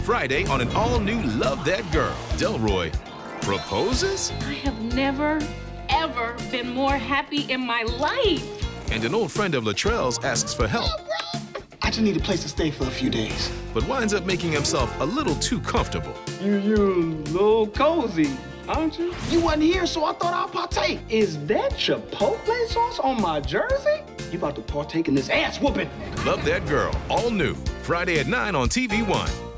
Friday on an all-new Love That Girl. Delroy proposes? I have never, ever been more happy in my life. And an old friend of Latrell's asks for help. I just need a place to stay for a few days. But winds up making himself a little too comfortable. You little cozy, aren't you? You wasn't here, so I thought I'd partake. Is that Chipotle sauce on my jersey? You about to partake in this ass whooping. Love That Girl, all new. Friday at 9 on TV One.